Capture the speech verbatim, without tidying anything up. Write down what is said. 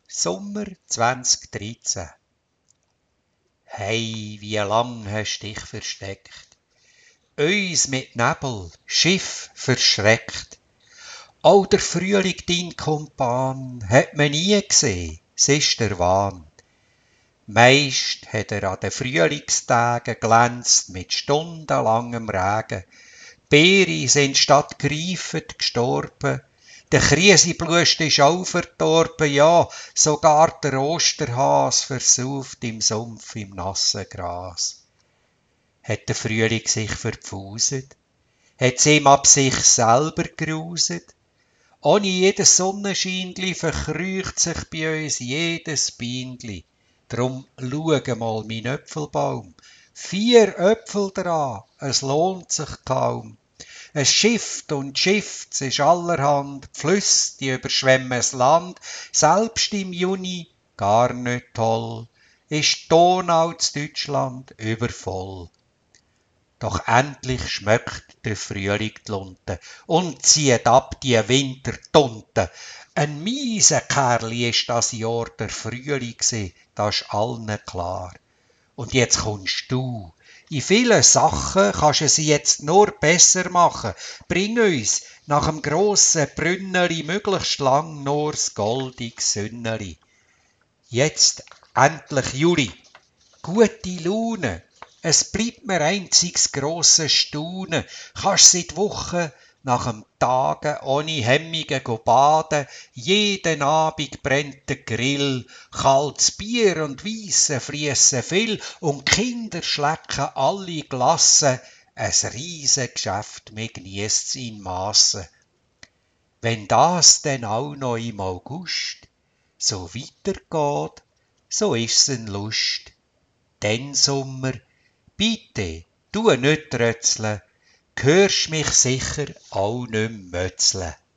Sommer zwanzig dreizehn. Hey, wie lang hast dich versteckt, uns mit Nebel, Schiff verschreckt. Auch der Frühling, dein Kumpan, hat man nie gesehen, es ist der Wahn. Meist hat er an den Frühlingstagen glänzt mit stundenlangem Regen. Beere sind statt gereifet gestorben, der Kriesiblust ist auch verdorben, ja, sogar der Osterhas versauft im Sumpf im nassen Gras. Hat der Frühling sich verpfuset? Hat's ihm ab sich selber gruset? Ohne jedes Sonnenscheinli verkrücht sich bei uns jedes Bienli. Drum schau mal mein Äpfelbaum. Vier Äpfel dran, es lohnt sich kaum. Es schifft und schifft, es ist allerhand, die Flüsse, die überschwemmen das Land. Selbst im Juni, gar nicht toll, ist die Donau zu Deutschland übervoll. Doch endlich schmeckt der Frühling die Lunte und zieht ab die Wintertunte. Ein miese Kerli ist das Jahr der Frühling gsi, das ist allen klar. Und jetzt kommst du. In vielen Sachen kannst du sie jetzt nur besser machen. Bring uns nach dem grossen Brünneli möglichst lang nur das goldige Sünneli. Jetzt endlich Juli. Gute Laune. Es bleibt mir einziges grosses Staunen. Kannst seit Wochen nach dem Tagen ohne Hemmungen go baden. Jeden Abend brennt der Grill. Kaltes Bier und Weisse fliessen viel. Und die Kinder schlecken alle Glassen. Ein Riesengeschäft, mir geniesst's in Massen. Wenn das denn auch noch im August so weitergeht, so ist's ein Lust. Den Sommer, bitte, tu nicht trötzeln, hörst mich sicher auch nicht mötzeln.